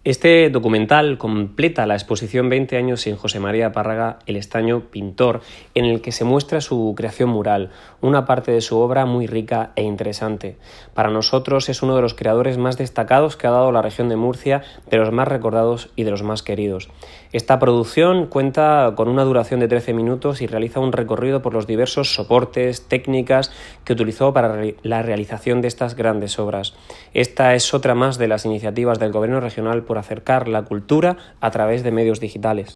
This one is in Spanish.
Este documental completa la exposición 20 años sin José María Párraga, el Estaño pintor, en el que se muestra su creación mural, una parte de su obra muy rica e interesante. Para nosotros es uno de los creadores más destacados que ha dado la región de Murcia, de los más recordados y de los más queridos. Esta producción cuenta con una duración de 13 minutos y realiza un recorrido por los diversos soportes, técnicas que utilizó para la realización de estas grandes obras. Esta es otra más de las iniciativas del Gobierno regional por acercar la cultura a través de medios digitales.